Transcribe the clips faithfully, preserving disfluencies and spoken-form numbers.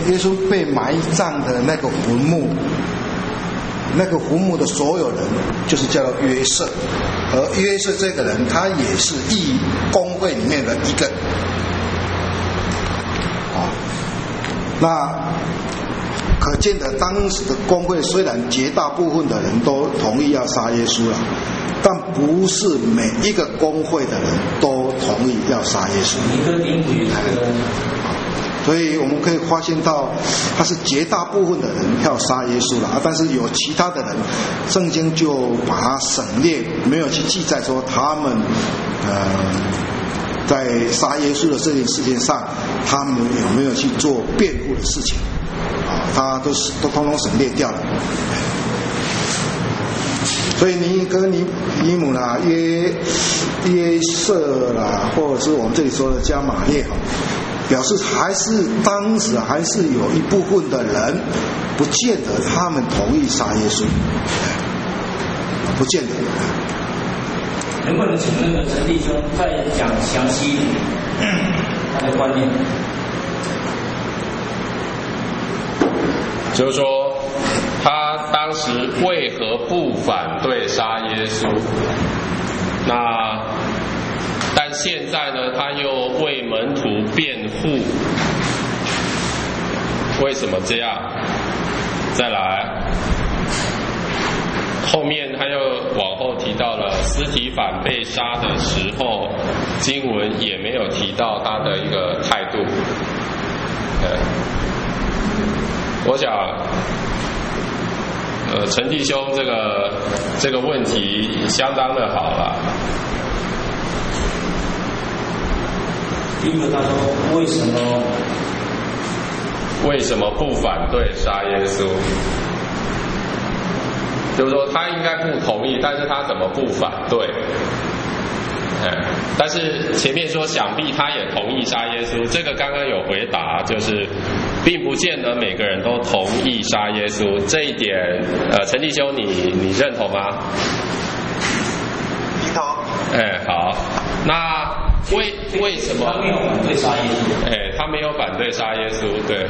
耶稣被埋葬的那个坟墓，那个坟墓的所有人就是叫做约瑟，而约瑟这个人他也是义公会里面的一个。啊，那可见的当时的公会虽然绝大部分的人都同意要杀耶稣了，但不是每一个公会的人都同意要杀耶稣。所以我们可以发现到，他是绝大部分的人要杀耶稣了啊，但是有其他的人，圣经就把它省略，没有去记载说他们呃在杀耶稣的这件事情上，他们有没有去做辩护的事情啊？他都是都通通省略掉了。所以尼哥尼尼姆啦、约约瑟啦，或者是我们这里说的加马列哈。表示还是当时还是有一部分的人不见得他们同意杀耶稣，不见得。 能不能请那个陈弟兄再讲详细一点他的观念？ 就是说，他当时为何不反对杀耶稣？那但现在呢，他又为门徒辩护，为什么这样？再来，后面他又往后提到了司提反被杀的时候，经文也没有提到他的一个态度。对，我想，呃，陈弟兄这个这个问题相当的好了。 第一个，他说为什么为什么不反对杀耶稣？就是说他应该不同意，但是他怎么不反对？哎，但是前面说想必他也同意杀耶稣，这个刚刚有回答，就是并不见得每个人都同意杀耶稣，这一点，呃，陈弟兄你你认同吗？ 认同。 哎，好，那。为为什么他没有反对杀耶稣？ 哎，他没有反对杀耶稣，对。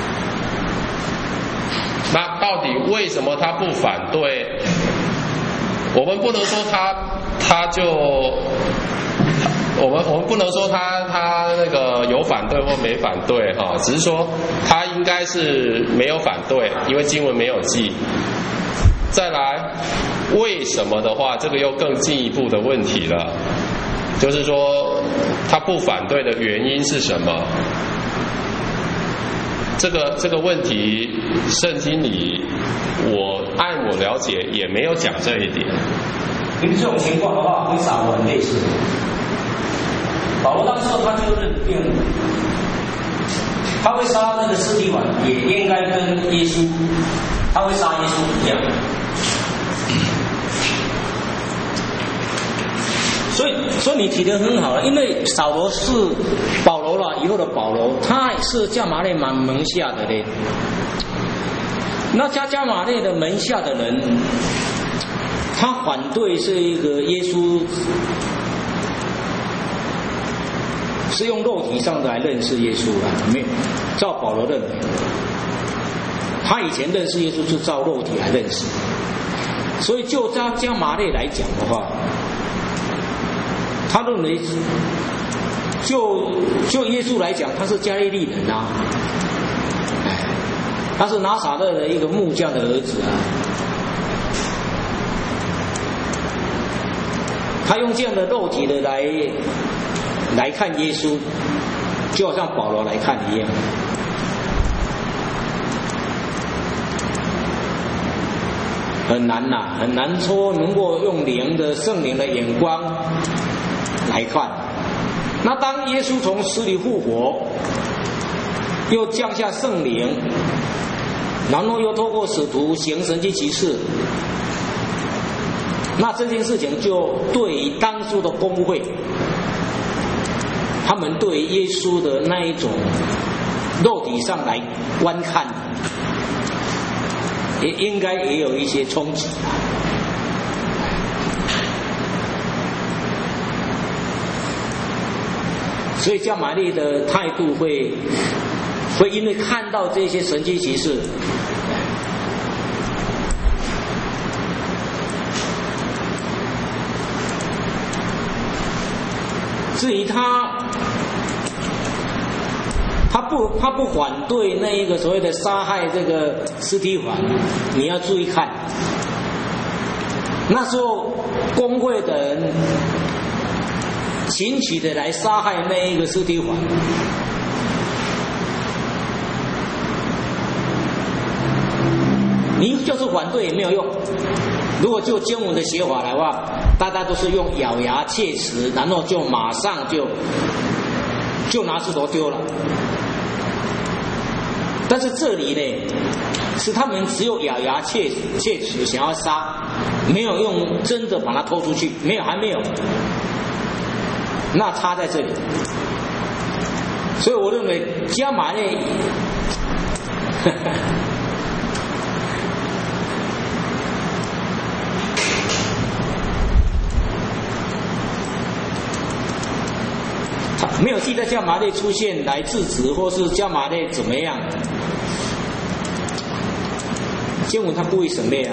那到底为什么他不反对？我们不能说他他就，我们我们不能说他他那个有反对或没反对哈，只是说他应该是没有反对，因为经文没有记。再来，为什么的话，这个又更进一步的问题了。就是说，他不反对的原因是什么？这个这个问题，圣经里我按我了解也没有讲这一点。 因为这种情况的话，跟撒罗很类似。保罗当时他就认定，他会杀那个司提反，也应该跟耶稣，他会杀耶稣一样。所以，所以你提得很好了，因为扫罗是保罗了以后的保罗，他也是加马列门门下的嘞。那加加马列的门下的人，他反对这一个耶稣是用肉体上的来认识耶稣啊，没有照保罗认为，他以前认识耶稣是照肉体来认识，所以就加加马列来讲的话。他认为，就就耶稣来讲，他是加利利人啊，哎，他是拿撒勒的一个木匠的儿子啊，他用这样的肉体的来来看耶稣，就好像保罗来看一样。很难呐、啊，很难说能够用灵的圣灵的眼光来看。那当耶稣从死里复活，又降下圣灵，然后又透过使徒行神迹奇事，那这件事情就对于当初的公会，他们对耶稣的那一种肉体上来观看，也应该也有一些冲击。所以加玛利的态度会会因为看到这些神迹奇事，至于他，他不他不反对那一个所谓的杀害这个司提反，你要注意看，那时候公会的人群起的来杀害那一个司提反。你就是反对也没有用。如果就经文的写法来的话，大家都是用咬牙切齿，然后就马上就就拿石头丢了。但是这里呢，是他们只有咬牙切切齿想要杀，没有用真的把它拖出去，没有，还没有。那差在这里，所以我认为加马列。没有记得加马列出现来制止，或是加马列怎么样？经文他故意省略啊。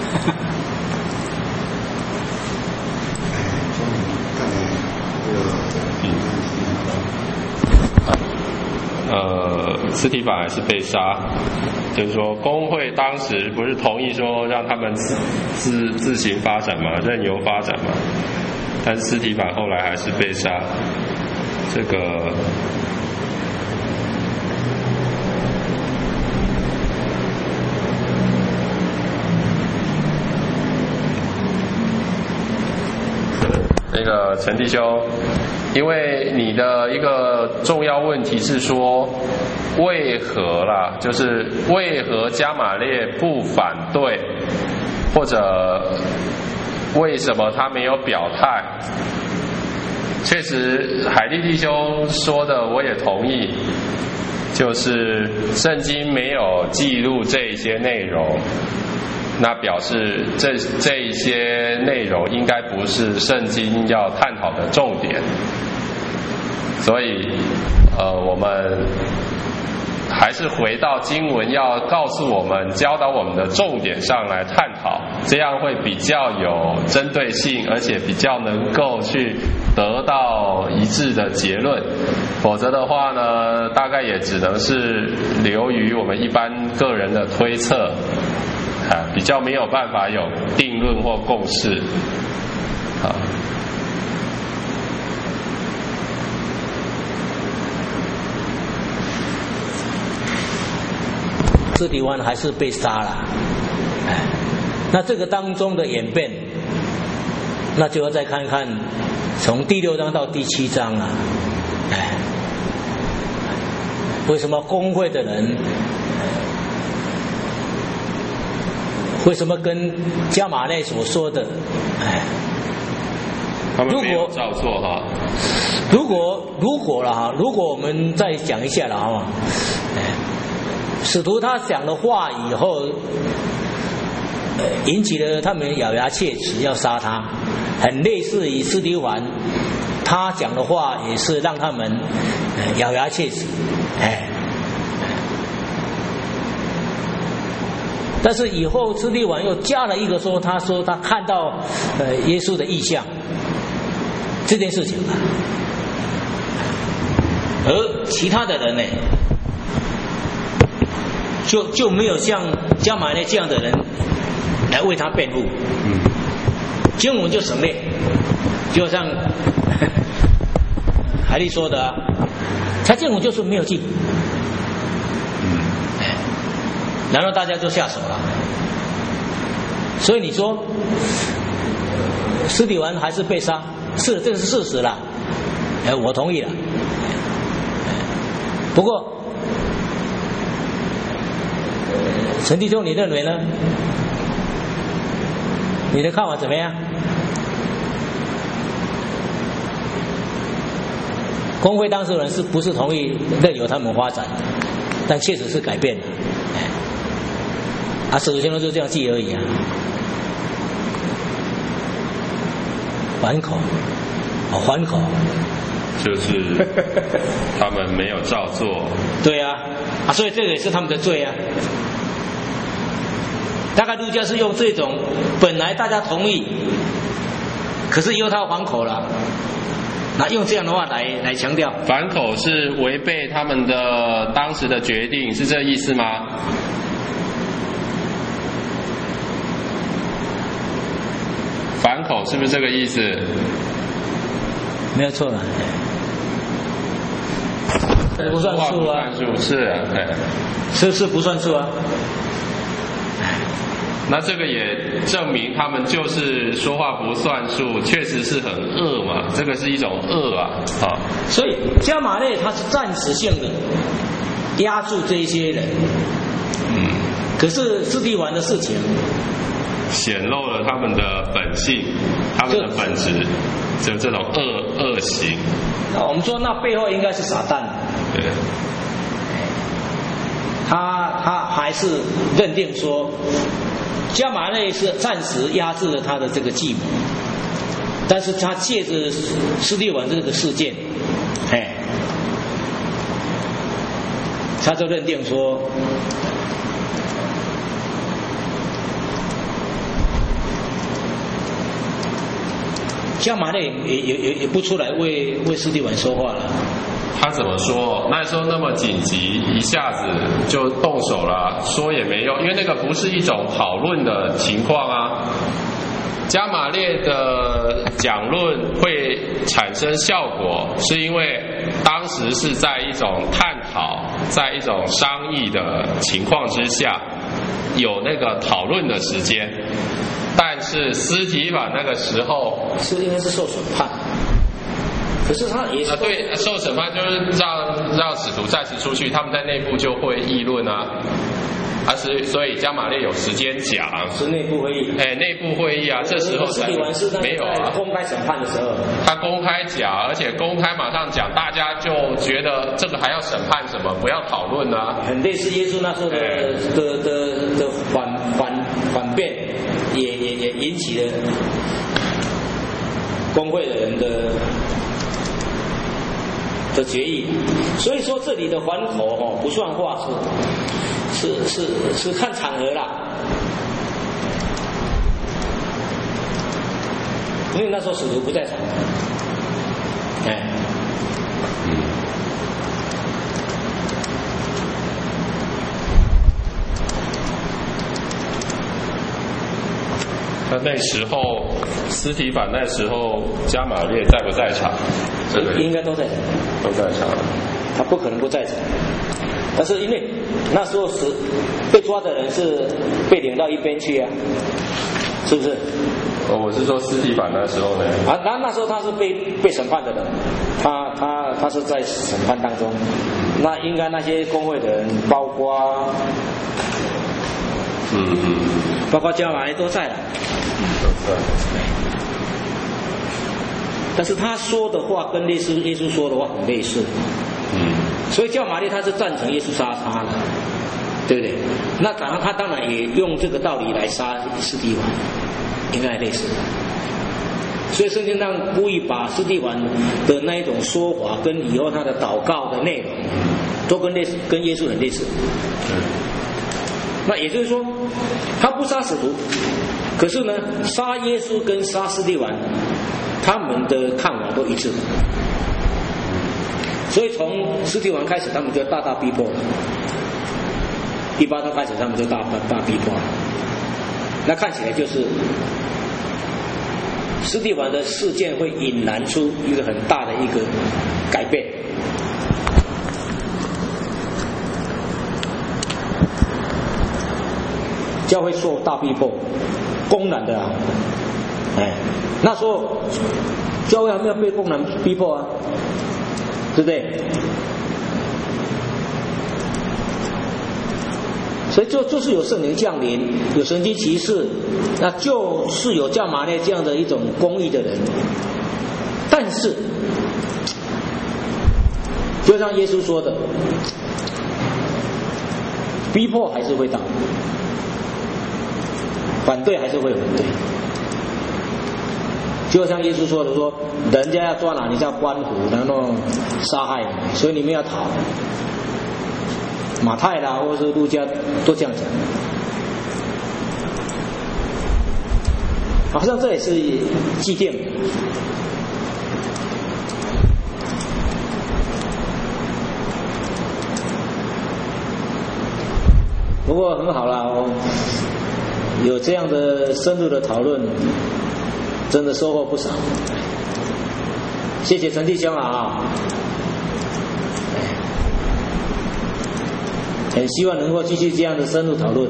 呃，司提反还是被杀，就是说公会当时不是同意说让他们自自自行发展嘛，任由发展嘛，但是司提反后来还是被杀。这个那个陈弟兄，因为你的一个重要问题是说，为何啦？就是为何加马列不反对，或者为什么他没有表态？确实，海利弟兄说的我也同意，就是圣经没有记录这一些内容，那表示这这一些内容应该不是圣经要探讨的重点，所以呃，我们还是回到经文要告诉我们、教导我们的重点上来探讨，这样会比较有针对性，而且比较能够去得到一致的结论。否则的话呢，大概也只能是流于我们一般个人的推测，啊，比较没有办法有定论或共识，啊。 司提反还是被杀了，哎，那这个当中的演变，那就要再看看从第六章到第七章了，哎，为什么公会的人，为什么跟加马列所说的，哎， 他们没有照做哈。 如果如果了哈，如果我们再讲一下了哈，哎。使徒他讲了话以后，呃，引起了他们咬牙切齿要杀他，很类似于司提反，他讲的话也是让他们、呃、咬牙切齿，哎。但是以后司提反又加了一个说，他说他看到呃耶稣的异象这件事情，而其他的人呢？就就没有像加马列这样的人来为他辩护，嗯，经文就省略，就像海利说的、啊，他经文就是没有记，嗯，哎，然后大家就下手了，所以你说司提反还是被杀，是这是事实了，哎，我同意了，不过。陈弟兄，你认为呢？你的看法怎么样？公会当事人是不是同意任由他们发展？但确实是改变了。啊，使徒行传就这样记而已啊。反口，哦，反口， 就是他们没有照做。 对啊，啊，所以这个也是他们的罪啊。大概路加是用这种本来大家同意，可是以后他还口了，那用这样的话来来强调。 反口是违背他们的当时的决定，是这意思吗？反口是不是这个意思？ 没有错了，不算数啊， 不算数是啊， 是是不算数啊。 那这个也证明他们就是说话不算数，确实是很恶嘛，这个是一种恶啊啊。 所以加马列他是暂时性的压住这一些人，嗯，可是司提反的事情显露了他们的本性，他们的本质，就这种恶恶行。 那我们说，那背后应该是撒旦。 对。 他他还是认定说，加马列是暂时压制了他的这个计谋，但是他借着司提反这个事件，哎，他就认定说，加马列也也也也不出来为为司提反说话了。 他怎么说？那时候那么紧急，一下子就动手了，说也没用，因为那个不是一种讨论的情况啊。加马列的讲论会产生效果，是因为当时是在一种探讨，在一种商议的情况之下，有那个讨论的时间。但是司提反那个时候是应该是受审判。可是他也是啊，对，受审判就是让让使徒暂时出去，他们在内部就会议论啊，啊是所以加马列有时间讲， 是内部会议， 哎，内部会议啊，这时候才没有啊， 公开审判的时候， 他公开讲，而且公开马上讲，大家就觉得这个还要审判什么，不要讨论啊， 很类似耶稣那时候的、哎、的的的反反反辩，也也也引起了公会的人的。的决议，所以说这里的还口哦不算话是是是是看场合啦，因为那时候使徒不在场，哎， 那那时候司提反那时候加马列在不在场？这个应该都在场， 都在场。 他不可能不在场，但是因为那时候是被抓的人是被领到一边去啊，是不是？ 哦，我是说司提反那时候呢？ 啊，那那时候他是被被审判的人，他他他是在审判当中，那应该那些公会的人，包括嗯嗯， 包括加马列都在了， 都在。 但是他说的话跟类似耶稣说的话很类似，嗯，所以加马列他是赞成耶稣杀他的，对不对？那当然他当然也用这个道理来杀司提反，应该类似。所以圣经上故意把司提反的那一种说法跟以后他的祷告的内容都跟类似，跟耶稣很类似。嗯，那也就是说，他不杀使徒，可是呢，杀耶稣跟杀司提反。他们的看法都一致，所以从司提反开始，他们就大大逼迫了。第八章开始，他们就大大逼迫了。那看起来就是司提反的事件会引燃出一个很大的一个改变。教会受大逼迫，公然的啊，哎。那时候教会还没有被公然逼迫啊，对不对？所以就就是有圣灵降临，有神迹奇事，那就是有加马列这样的一种公义的人。但是，就像耶稣说的，逼迫还是会到，反对还是会反对。 就像耶稣说的说，人家要抓拿你，叫官府，然后杀害你，所以你们要逃。马太啦，或者是路加都这样讲。好像这也是祭奠。不过很好啦，哦，有这样的深入的讨论，真的收获不少。谢谢陈弟兄啊，很希望能够继续这样的深入讨论。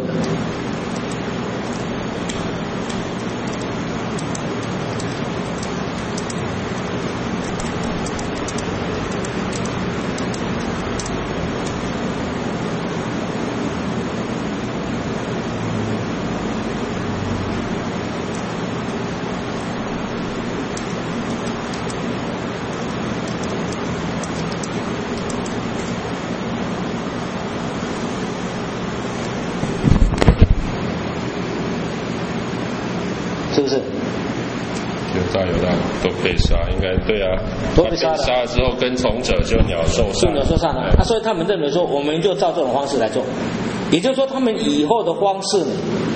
是不是？ 有道有道，都被杀，应该对啊。 都被杀了。 杀了之后，跟从者就鸟兽散。 是鸟兽散了。啊，所以他们认为说，我们就照这种方式来做，也就是说，他们以后的方式呢，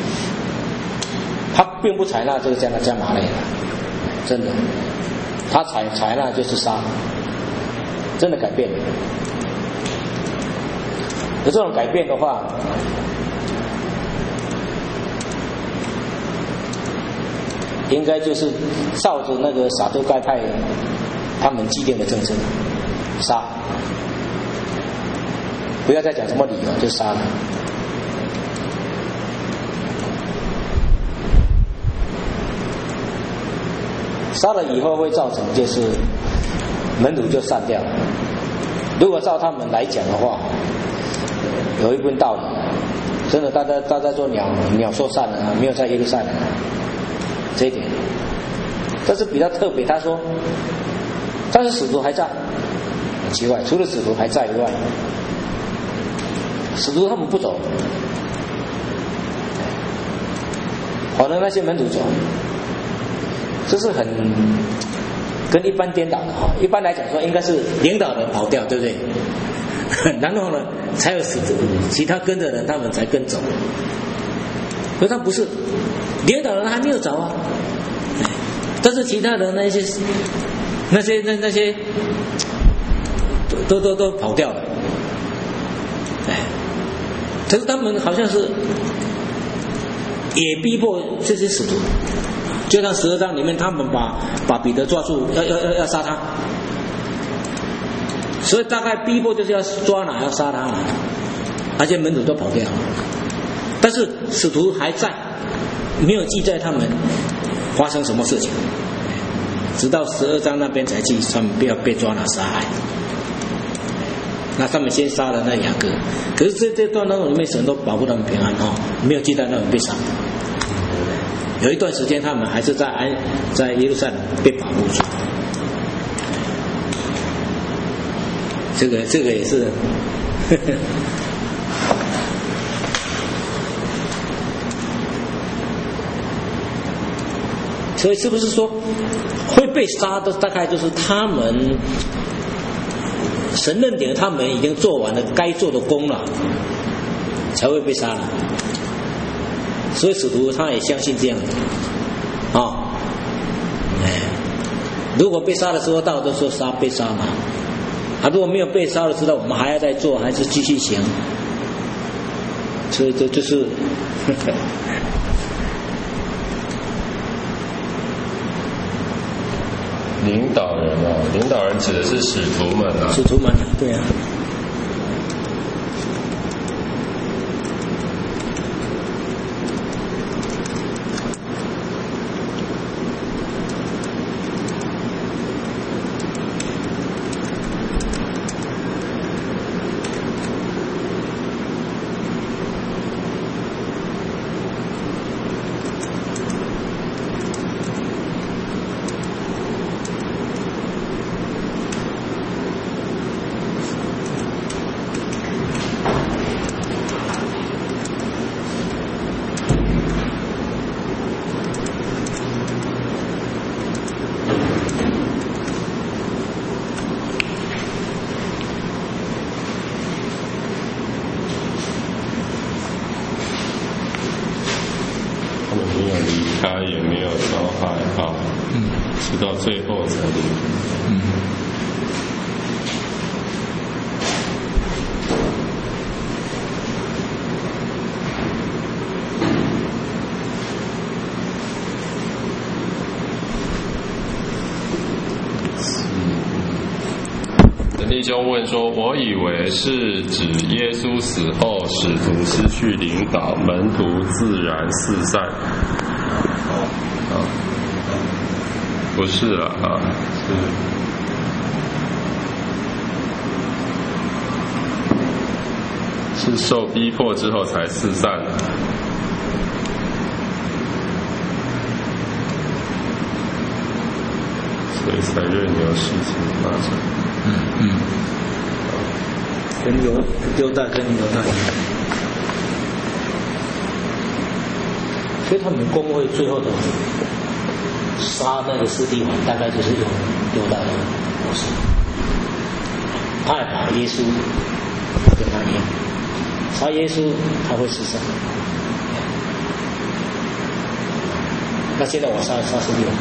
他并不采纳这个加加马类的，真的，他采采纳就是杀，真的改变了。有这种改变的话。应该就是照着那个撒都该派他们祭奠的政策杀，不要再讲什么理由，就杀了。杀了以后会造成就是门徒就散掉了。如果照他们来讲的话，有一部分道理，真的大家大家说鸟鸟兽散了，没有在耶路撒冷。这一点，但是比较特别，他说，但是使徒还在，很奇怪，除了使徒还在以外，使徒他们不走，反而那些门徒走，这是很跟一般颠倒的哈。一般来讲说，应该是领导人跑掉，对不对？然后呢，才有使徒，其他跟的人他们才跟走，可他不是。领导人还没有走啊，但是其他人那些那些那那些都都都跑掉了，哎，可是他们好像是也逼迫这些使徒，就像十二章里面，他们把把彼得抓住，要要要要杀他，所以大概逼迫就是要抓拿要杀他，而且门徒都跑掉了，但是使徒还在。没有记载他们发生什么事情，直到十二章那边才记他们不要被抓拿杀害。那他们先杀了那雅各，可是这这段当中里面神都保护他们平安哦，没有记载他们被杀。有一段时间他们还是在安在耶路撒冷被保护住。这个这个也是。呵呵所以是不是说会被杀的大概就是他们神认定他们已经做完了该做的功了，才会被杀了。所以使徒他也相信这样的啊、哦，哎，如果被杀的时候到都说杀被杀嘛，啊，如果没有被杀的时候，我们还要再做，还是继续行。所以这就是呵呵领导人啊，领导人指的是使徒们啊。 使徒们，对啊。 离开，也没有遭害啊，嗯，直到最后才离开。嗯。弟兄问说：“我以为是指耶稣死后，使徒失去领导，门徒自然四散。啊，不是了啊，是是受逼迫之后才四散的。所以才任由事情发生。” 嗯嗯，跟犹犹大跟犹大一样，所以他们公会最后的杀那个司提反，大概就是用犹大的模式，他也把耶稣跟他一样，杀耶稣他会死伤，那现在我杀杀司提反。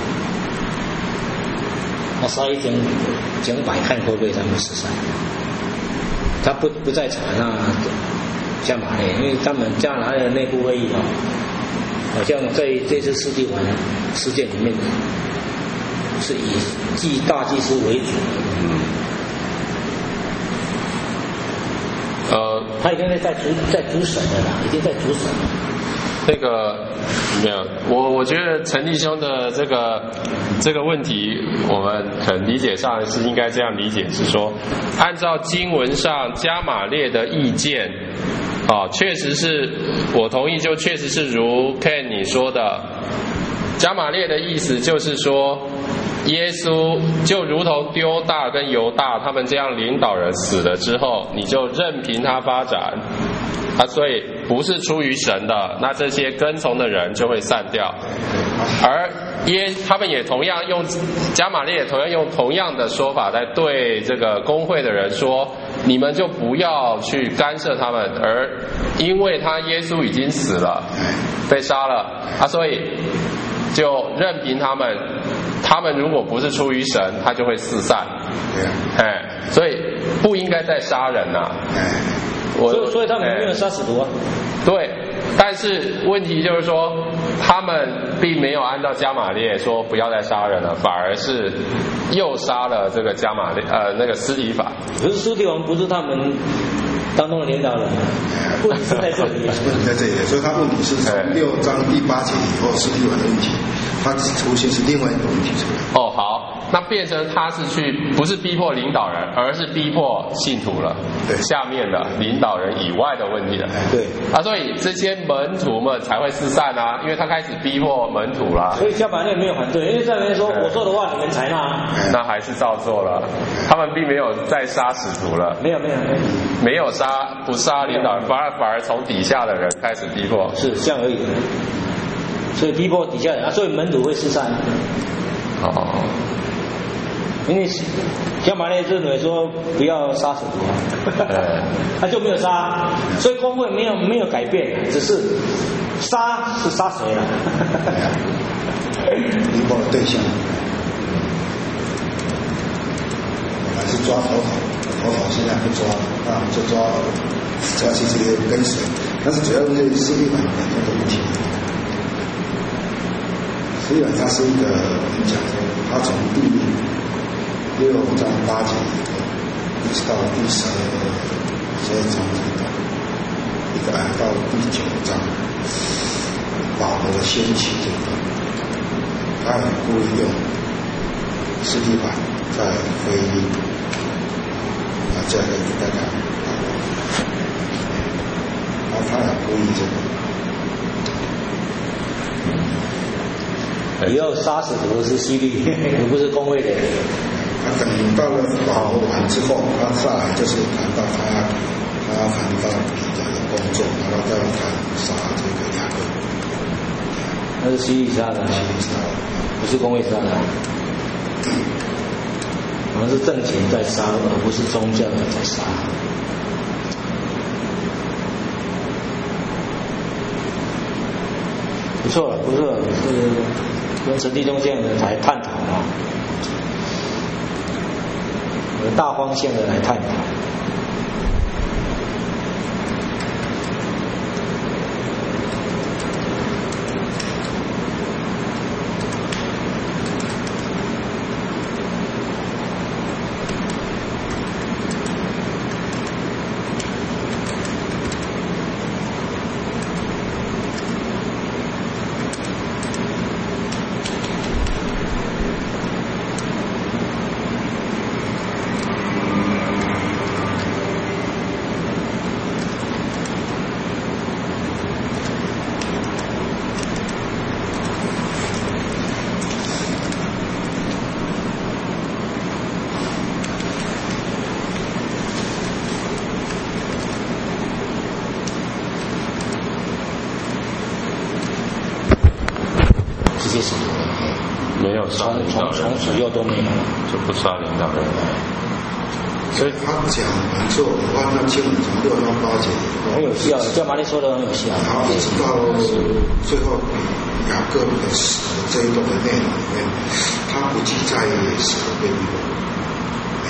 那杀一整整百看会不会他们死伤？他不不在场，那加马列，因为他们加拿大的内部会议啊，好像在这次司提反事件里面是以祭大祭司为主。嗯。呃，他已经在主在主审了啦，已经在主审了。 那个没有，我我觉得陈弟兄的这个这个问题，我们可能理解上是应该这样理解，是说，按照经文上加马列的意见，啊，确实是我同意，就确实是如 Ken 你说的，加马列的意思就是说，耶稣就如同丢大跟犹大他们这样领导人死了之后，你就任凭他发展。啊，所以不是出于神的，那这些跟从的人就会散掉。而耶，他们也同样用加马列也同样用同样的说法来对这个公会的人说，你们就不要去干涉他们，而因为他耶稣已经死了，被杀了啊，所以就任凭他们。他们如果不是出于神，他就会四散。哎，所以不应该再杀人呐、啊。 我所以，所以他们没有杀使徒啊。 对，但是问题就是说，他们并没有按照加马列说不要再杀人了，反而是又杀了这个加马列呃那个司提反。 可是司提反不是他们当中的领导人，问题是在这里， 问题在这里，所以他问题是从六章第八节以后司提反的问题，他出现是另外一个问题出来。 哦，好。那变成他是去不是逼迫领导人，而是逼迫信徒了。 对， 下面的领导人以外的问题了。 对， 啊，所以这些门徒们才会四散啊，因为他开始逼迫门徒啦。 所以加马列没有反对，因为在那边说我做的话你们采纳， 那还是照做了。他们并没有再杀使徒了。 没有没有没有， 没有杀不杀领导人，反而反而从底下的人开始逼迫。 是这样而已。所以逼迫底下人啊，所以门徒会四散。 哦。 因为加马列认为说不要杀使徒啊，他就没有杀，所以公会没有没有改变，只是杀是杀谁了？ 逼迫的对象，本来是抓头头，头头现在不抓了，啊，就抓抓去这个跟随，但是主要是司提反的这个问题。司提反他是一个我们讲说，他从第六章八节一直到第十十二章这个，一个到第九章，保罗的先期这个，他很故意用司提反在腓利啊这样的一个大家，然后他很故意这个。以后杀死的是希律，而不是公会的。 他等到了保罗完之后，他下来就是谈到他他谈到彼得的工作，然后再谈杀这个雅各。 那是希律杀的，希律杀的，不是公会杀的。我们是挣钱在杀，而不是宗教的在杀。 不错了，不错了，是跟陈弟兄这样的来探讨啊，有大方向的来探讨。 没有杀领导人， 从从此又都没有， 就不杀领导人。 所以他讲没错，我按照经文从六到八节， 很有效，叫玛丽说的很有效。 然后一直到最后雅各的死这一段的内容里面，他不记载使徒被逼迫，没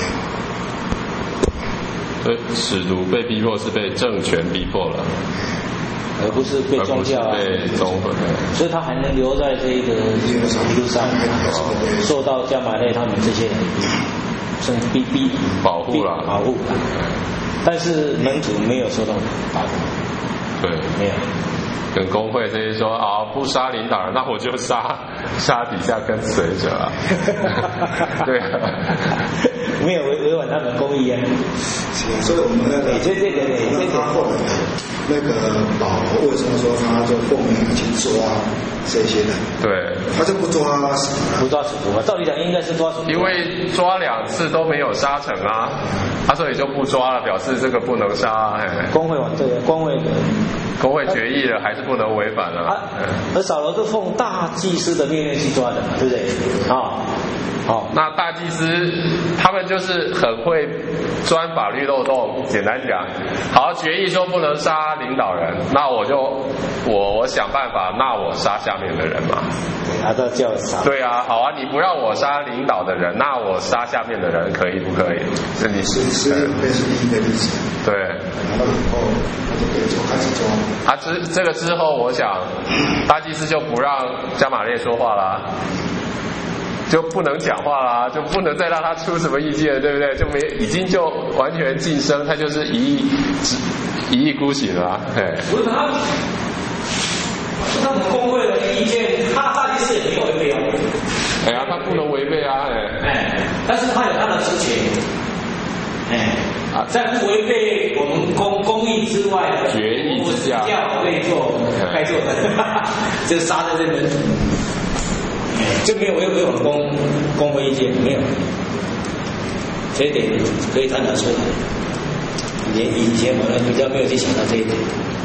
有。 对，使徒被逼迫是被政权逼迫了。 而不是被宗教啊， 被宗教， 所以他还能留在这个一路上，受到加马列他们这些人是逼逼保护了， 保护了。但是门徒没有受到保护， 对， 没有。 跟工会这些说啊，不杀领导人，那我就杀杀底下跟随者啊。对啊， 没有违违反他们公义啊。 所以我们那个， 所以这个，这个后来的那个保罗为什么说他就奉命去抓这些人？ 对， 他就不抓使徒， 不抓使徒嘛？照理讲应该是抓使徒， 因为抓两次都没有杀成啊，他所以就不抓了，表示这个不能杀、啊。 公会往这个公会的。 公会决议了，还是不能违反了。 啊，而扫罗是奉大祭司的命令去抓的嘛，对不对？啊，好， 那大祭司他们就是很会钻法律漏洞。简单讲，好，决议说不能杀领导人，那我就我我想办法，那我杀下面的人嘛。 他都叫杀。 对啊，好啊，你不让我杀领导的人，那我杀下面的人可以不可以？是你是是这是第一个例子。 对。 然后以后他就可以就开始抓。 啊，之这个之后，我想大祭司就不让加马列说话啦，就不能讲话啦，就不能再让他出什么意见，对不对？就没已经就完全晋升，他就是一意一意孤行了。嘿， 不是他，他们工会的意见，他大祭司也没有违背啊。 哎呀，他不能违背啊，哎。 哎，但是他有他的事情。哎。啊，在不违背我们公公义之外的决议之下， 可以做该做的，就杀在这门徒，就没有违背我们公公会意见，没有，这一点可以探讨出来。以前以前我们比较没有去想到这一点。